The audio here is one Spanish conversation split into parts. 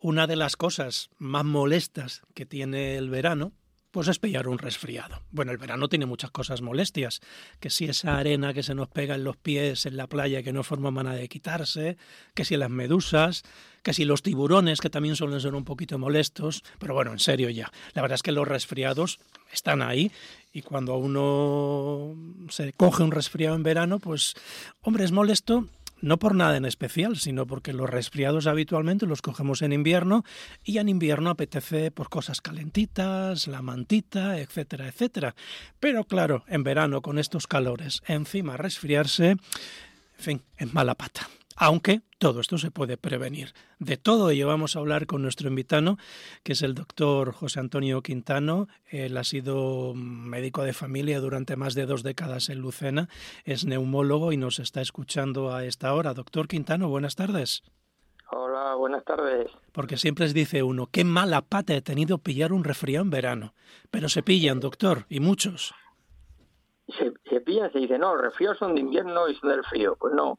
una de las cosas más molestas que tiene el verano, pues es pillar un resfriado. Bueno, el verano tiene muchas cosas molestias, que si esa arena que se nos pega en los pies en la playa que no forma manera de quitarse, que si las medusas, que si los tiburones, que también suelen ser un poquito molestos, pero bueno, en serio ya. La verdad es que los resfriados están ahí y cuando uno se coge un resfriado en verano, pues, hombre, es molesto. No por nada en especial, sino porque los resfriados habitualmente los cogemos en invierno y en invierno apetece por cosas calentitas, la mantita, etcétera, etcétera. Pero claro, en verano con estos calores, encima resfriarse, en fin, es mala pata. Aunque todo esto se puede prevenir. De todo ello vamos a hablar con nuestro invitado, que es el doctor José Antonio Quintano. Él ha sido médico de familia durante más de 2 décadas en Lucena, es neumólogo y nos está escuchando a esta hora. Doctor Quintano, buenas tardes. Hola, buenas tardes. Porque siempre les dice uno, qué mala pata he tenido pillar un resfriado en verano. Pero se pillan, doctor, y muchos. Se pillan, se dice, no, los resfriados son de invierno y son del frío. Pues no.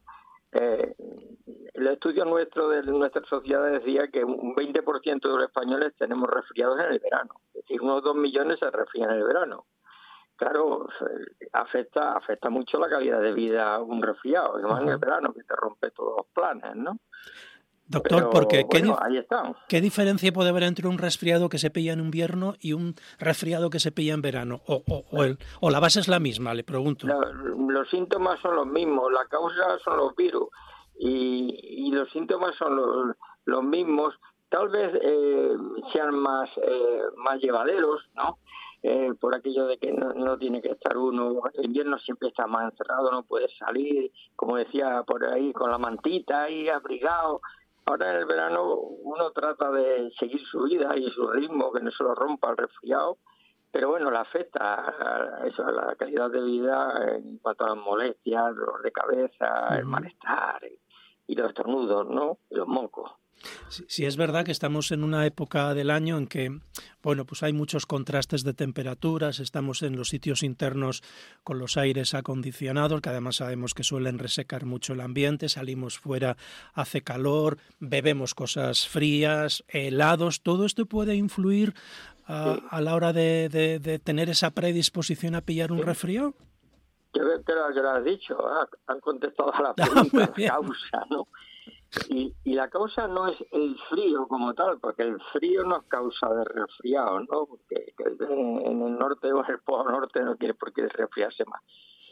El estudio nuestro de nuestra sociedad decía que un 20% de los españoles tenemos resfriados en el verano. Es decir, unos 2 millones se resfrían en el verano. Claro, afecta mucho la calidad de vida un resfriado, además en el verano, que te rompe todos los planes, ¿no? Doctor, pero, porque bueno, ahí están. ¿Qué diferencia puede haber entre un resfriado que se pilla en invierno y un resfriado que se pilla en verano? ¿O la base es la misma, le pregunto? Los síntomas son los mismos, la causa son los virus y los síntomas son los mismos. Tal vez sean más llevaderos, ¿no? Por aquello de que no tiene que estar uno, el invierno siempre está más encerrado, no puede salir, como decía por ahí, con la mantita ahí abrigado. Ahora en el verano uno trata de seguir su vida y su ritmo, que no se lo rompa el resfriado, pero bueno, le afecta a la calidad de vida en cuanto a las molestias, el dolor de cabeza, el malestar y los estornudos, ¿no? Y los mocos. Sí, es verdad que estamos en una época del año en que, bueno, pues hay muchos contrastes de temperaturas, estamos en los sitios internos con los aires acondicionados, que además sabemos que suelen resecar mucho el ambiente, salimos fuera, hace calor, bebemos cosas frías, helados, todo esto puede influir a la hora de tener esa predisposición a pillar un resfriado. Yo creo que lo has dicho, han contestado a la pregunta, la causa, ¿no? Y la causa no es el frío como tal, porque el frío no es causa de resfriado, ¿no? Porque en el norte o en el polo norte no tiene por qué resfriarse más.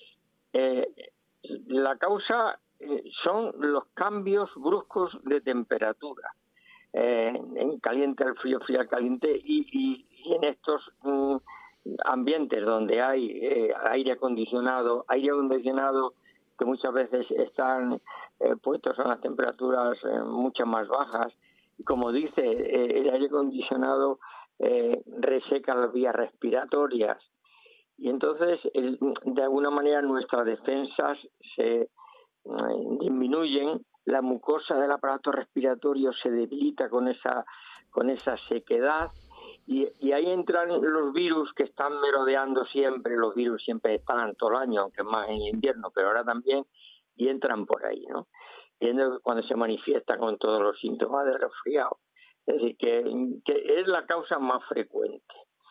La causa son los cambios bruscos de temperatura. En caliente al frío, frío al caliente, y en estos ambientes donde hay aire acondicionado que muchas veces están puestos a las temperaturas mucho más bajas, y como dice, el aire acondicionado reseca las vías respiratorias, y entonces de alguna manera nuestras defensas se disminuyen, la mucosa del aparato respiratorio se debilita con esa sequedad, y ahí entran los virus que están merodeando siempre. Los virus siempre están todo el año, aunque más en invierno, pero ahora también, y entran por ahí, ¿no? Y es cuando se manifiestan con todos los síntomas del resfriado. Es decir, que es la causa más frecuente.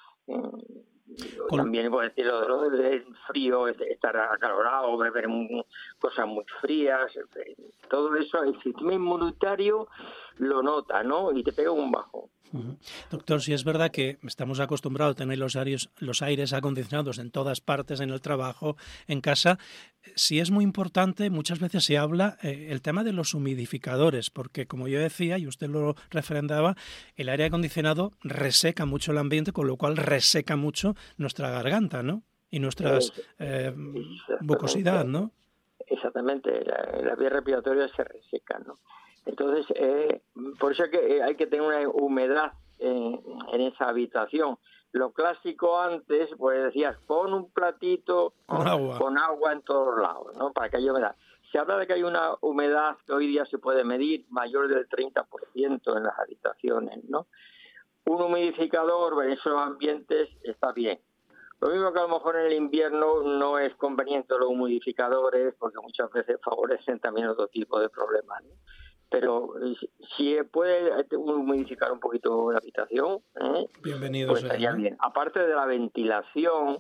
También puedo decir lo del frío, estar acalorado, beber cosas muy frías, todo eso el sistema inmunitario lo nota, ¿no? Y te pega un bajo. Doctor, si es verdad que estamos acostumbrados a tener los aires acondicionados en todas partes, en el trabajo, en casa, sí es muy importante, muchas veces se habla el tema de los humidificadores, porque como yo decía, y usted lo refrendaba, el aire acondicionado reseca mucho el ambiente, con lo cual reseca mucho nuestra garganta, ¿no? Y nuestras mucosidad, ¿no? Exactamente, las vías respiratorias se resecan, ¿no? Entonces, por eso hay que tener una humedad en esa habitación. Lo clásico antes, pues decías, pon un platito con agua en todos lados, ¿no? Para que haya humedad. Se habla de que hay una humedad que hoy día se puede medir mayor del 30% en las habitaciones, ¿no? Un humidificador en esos ambientes está bien. Lo mismo que a lo mejor en el invierno no es conveniente los humidificadores, porque muchas veces favorecen también otro tipo de problemas, ¿no? pero si puede humidificar un poquito la habitación, bienvenido pues sea, estaría ¿no? bien. Aparte de la ventilación,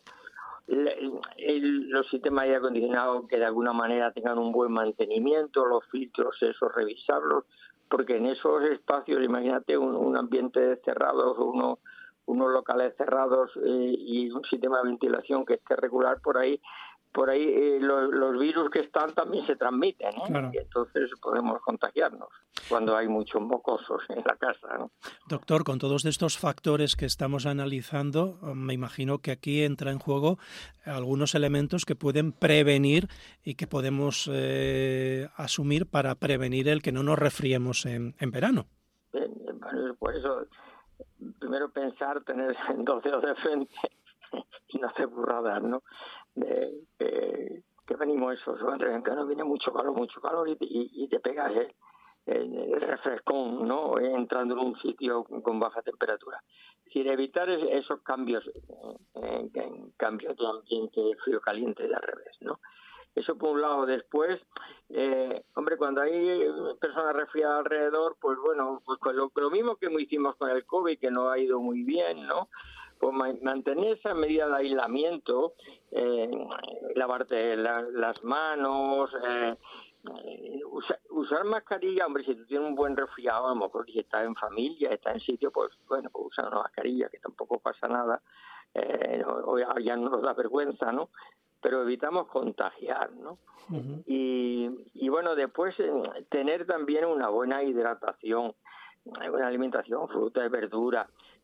los sistemas de aire acondicionado que de alguna manera tengan un buen mantenimiento, los filtros, esos, revisarlos, porque en esos espacios, imagínate un ambiente cerrado, unos locales cerrados y un sistema de ventilación que esté regular por ahí los virus que están también se transmiten, Claro. y entonces podemos contagiarnos cuando hay muchos mocosos en la casa, ¿no? Doctor, con todos estos factores que estamos analizando, me imagino que aquí entra en juego algunos elementos que pueden prevenir y que podemos asumir para prevenir el que no nos resfriemos en verano. Bueno, por eso, primero pensar, tener 2 dedos de frente y no hacer burradas, ¿no? Que venimos eso, en que no viene mucho calor y te pegas el refrescón, ¿no? Entrando en un sitio con baja temperatura. Es decir, evitar esos cambios, cambios de ambiente frío-caliente y al revés, ¿no? Eso por un lado. Después, hombre, cuando hay personas resfriadas alrededor, pues bueno, pues con lo mismo que hicimos con el COVID, que no ha ido muy bien, ¿no? Pues mantener esa medida de aislamiento, lavarte las manos, usar mascarilla. Hombre, si tú tienes un buen resfriado, a lo mejor si estás en familia, estás en sitio, pues bueno, pues usa una mascarilla, que tampoco pasa nada, ya no nos da vergüenza, ¿no? Pero evitamos contagiar, ¿no? Uh-huh. Y bueno, después tener también una buena hidratación, una alimentación, fruta y verdura,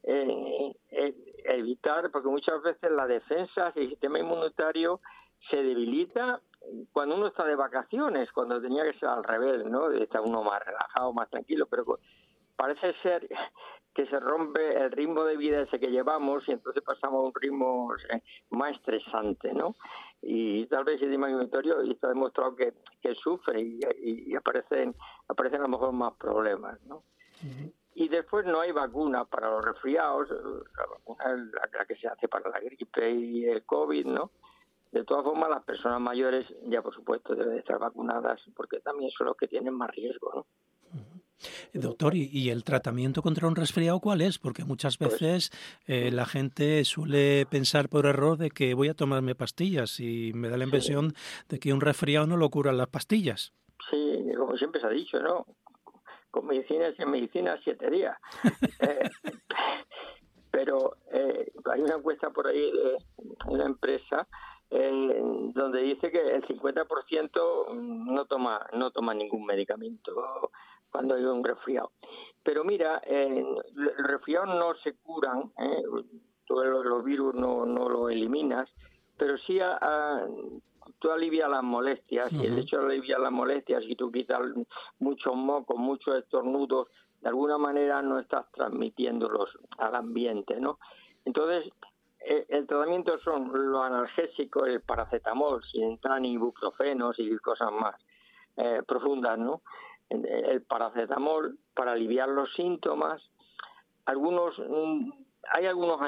evitar, porque muchas veces la defensa, el sistema inmunitario se debilita cuando uno está de vacaciones, cuando tenía que ser al revés, ¿no? Está uno más relajado, más tranquilo, pero parece ser que se rompe el ritmo de vida ese que llevamos y entonces pasamos a un ritmo más estresante, ¿no? Y tal vez el sistema inmunitario está demostrado que sufre y aparecen a lo mejor más problemas, ¿no? Uh-huh. Y después no hay vacuna para los resfriados, la vacuna es la que se hace para la gripe y el COVID, ¿no? De todas formas, las personas mayores ya por supuesto deben estar vacunadas porque también son los que tienen más riesgo, ¿no? Doctor, ¿y el tratamiento contra un resfriado cuál es? Porque muchas veces la gente suele pensar por error de que voy a tomarme pastillas y me da la impresión de que un resfriado no lo curan las pastillas. Sí, como siempre se ha dicho, ¿no? Con medicina, sin medicina, 7 días. Pero hay una encuesta por ahí de una empresa donde dice que el 50% no toma ningún medicamento cuando hay un resfriado. Pero mira, los resfriados no se curan, todos los virus no los eliminas, pero sí tú alivias las molestias, y el hecho de aliviar las molestias, si tú quitas muchos mocos, muchos estornudos, de alguna manera no estás transmitiéndolos al ambiente, ¿no? Entonces, el tratamiento son los analgésicos, el paracetamol, sin entrar ni ibuprofenos y cosas más profundas, ¿no? El paracetamol para aliviar los síntomas. Hay algunos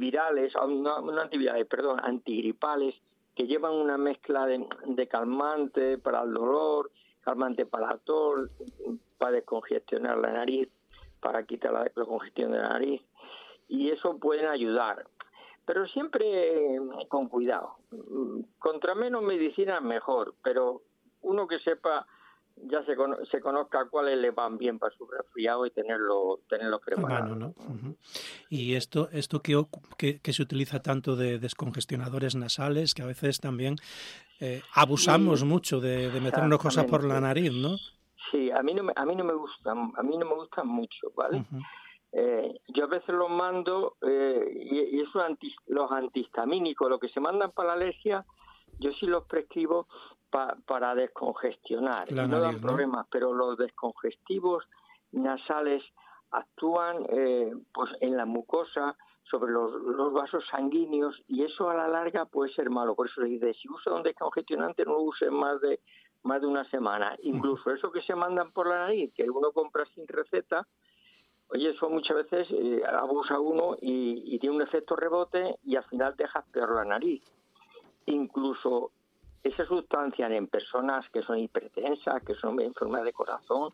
antigripales que llevan una mezcla de calmante para el dolor, calmante para la tos, para descongestionar la nariz, para quitar la congestión de la nariz, y eso pueden ayudar, pero siempre con cuidado. Contra menos medicina mejor, pero uno que sepa, ya se conozca cuáles le van bien para su resfriado y tenerlo preparado. A mano, ¿no? Uh-huh. Y esto que se utiliza tanto de descongestionadores nasales, que a veces también abusamos mucho de meternos cosas por la nariz, ¿no? Sí, a mí no me gustan mucho, ¿vale? Uh-huh. Yo a veces los mando y eso los antihistamínicos, lo que se mandan para la alergia, yo sí los prescribo para descongestionar La y no nariz, dan problemas, ¿no? Pero los descongestivos nasales actúan pues en la mucosa, sobre los vasos sanguíneos, y eso a la larga puede ser malo. Por eso se dice, si usa un descongestionante no lo use más de una semana. Incluso eso que se mandan por la nariz, que uno compra sin receta, oye, eso muchas veces abusa uno y tiene un efecto rebote y al final dejas peor la nariz. Incluso esa sustancia en personas que son hipertensas, que son enfermas de corazón,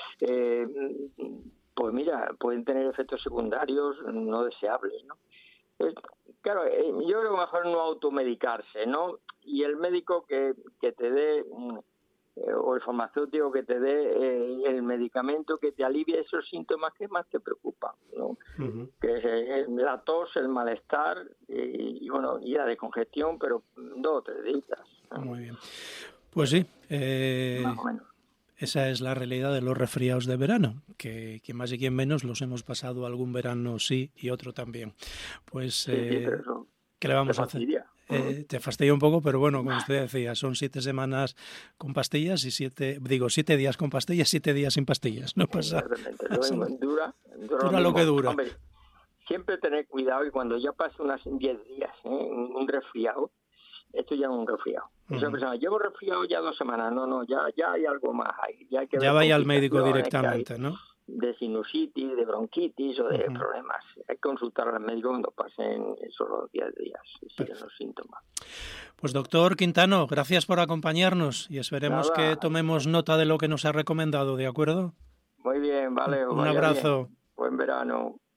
pues mira, pueden tener efectos secundarios no deseables, ¿no? Claro, yo creo que mejor no automedicarse, ¿no? Y el médico que te dé, o el farmacéutico que te dé el medicamento que te alivie esos síntomas que más te preocupan, ¿no? Uh-huh. Que es la tos, el malestar y bueno, y la descongestión, pero 2 o 3 días, ¿no? Muy bien. Pues sí. Más o menos. Esa es la realidad de los resfriados de verano, que quien más y quien menos los hemos pasado algún verano sí y otro también. Pues, sí, pero ¿qué le vamos a hacer? Te fastidia un poco, pero bueno, como usted decía, son 7 semanas con pastillas y 7 días con pastillas, 7 días sin pastillas. No pasa. Dura lo que dura. Hombre, siempre tener cuidado y cuando ya pase unos 10 días, un resfriado, esto ya es un resfriado. Uh-huh. Esa persona, llevo resfriado ya 2 semanas, no, ya hay algo más ahí. Ya vaya al médico directamente, ¿no? De sinusitis, de bronquitis o de problemas. Hay que consultar al médico cuando pasen esos 10 días, si siguen los síntomas. Pues doctor Quintano, gracias por acompañarnos y esperemos que tomemos nota de lo que nos ha recomendado, ¿de acuerdo? Muy bien, vale. Un abrazo. Bien. Buen verano.